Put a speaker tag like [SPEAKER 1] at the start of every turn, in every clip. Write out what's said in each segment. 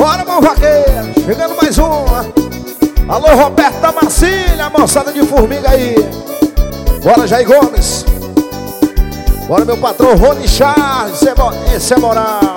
[SPEAKER 1] Bora, meu vaqueiro, chegando mais uma. Alô, Roberta Marcília, moçada de formiga aí. Bora, Jair Gomes. Bora, meu patrão Rony Charles, esse é moral.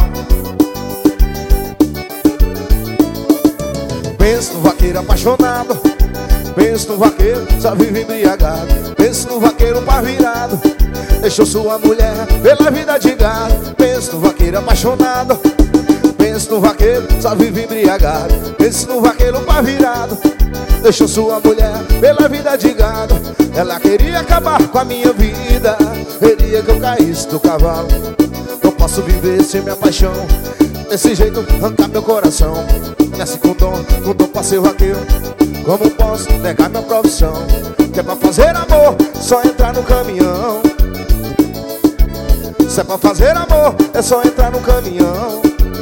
[SPEAKER 1] Pensa no vaqueiro apaixonado, pensa no vaqueiro, só vive embriagado. Pensa no vaqueiro par virado, deixou sua mulher pela vida de gado. Pensa no vaqueiro apaixonado, pensa no vaqueiro, só vive embriagado. Pensa no vaqueiro par virado, deixou sua mulher pela vida de gado. Ela queria acabar com a minha vida, queria que eu caísse do cavalo. Não posso viver sem minha paixão, desse jeito arrancar meu coração. Desce com dom pra ser vaqueiro, como posso negar minha profissão? Que é pra fazer amor, só entrar no caminhão. Se é pra fazer amor, é só entrar no caminhão.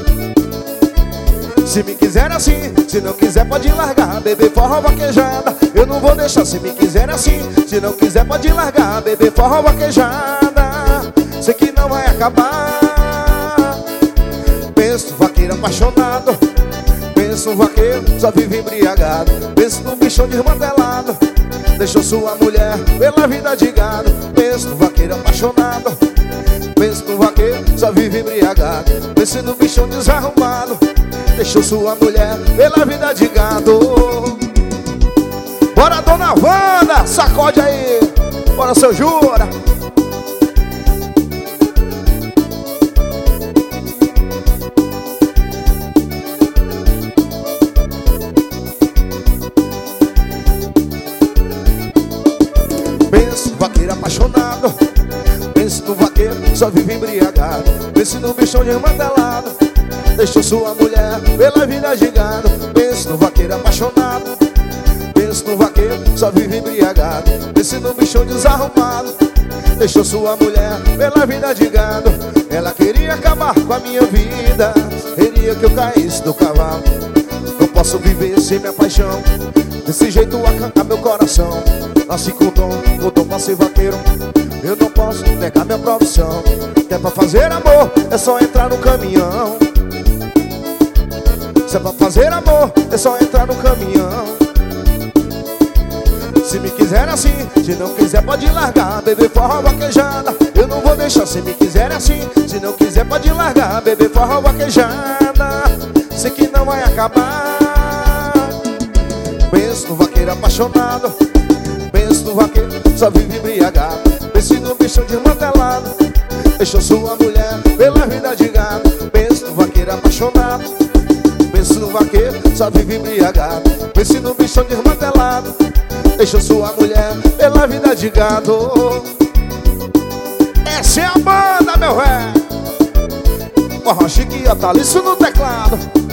[SPEAKER 1] Se me quiser assim, se não quiser pode largar, beber forró vaquejada, eu não vou deixar. Se me quiser assim, se não quiser pode largar, beber forró vaquejada, sei que não vai acabar. Penso no vaqueiro apaixonado, penso no vaqueiro, só vive embriagado. Penso no bichão desmantelado, deixou sua mulher pela vida de gado. Penso no vaqueiro apaixonado, penso no vaqueiro, só vive embriagado. Penso no bichão desarrumado, deixou sua mulher pela vida de gado. Bora, dona Wanda, sacode aí. Bora, seu Jura. Penso no vaqueiro apaixonado, penso no vaqueiro, só vive embriagado. Penso no bichão desmantelado, deixou sua mulher pela vida de gado. Penso no vaqueiro apaixonado, penso no vaqueiro, só vive embriagado. Penso no bichão desarrumado, deixou sua mulher pela vida de gado. Ela queria acabar com a minha vida, queria que eu caísse do cavalo. Não posso viver sem minha paixão, desse jeito arrancar meu coração. Nasci com dom pra ser vaqueiro, eu não posso negar minha profissão. Que é pra fazer amor, é só entrar no caminhão. Se é pra fazer amor, é só entrar no caminhão. Se me quiser assim, se não quiser pode largar, beber forró vaquejada, eu não vou deixar. Se me quiser assim, se não quiser pode largar, beber forró vaquejada, sei que não vai acabar. Penso no vaqueiro apaixonado, penso no vaqueiro, só vive embriagado. Penso no bichão desmantelado, deixou sua mulher pela vida de gado. Penso no vaqueiro apaixonado, penso no vaqueiro, só vive embriagado. Penso no bichão desmantelado, deixou sua mulher pela vida de gado. Essa é a banda, meu velho. Forró Chique e Otaliço no teclado.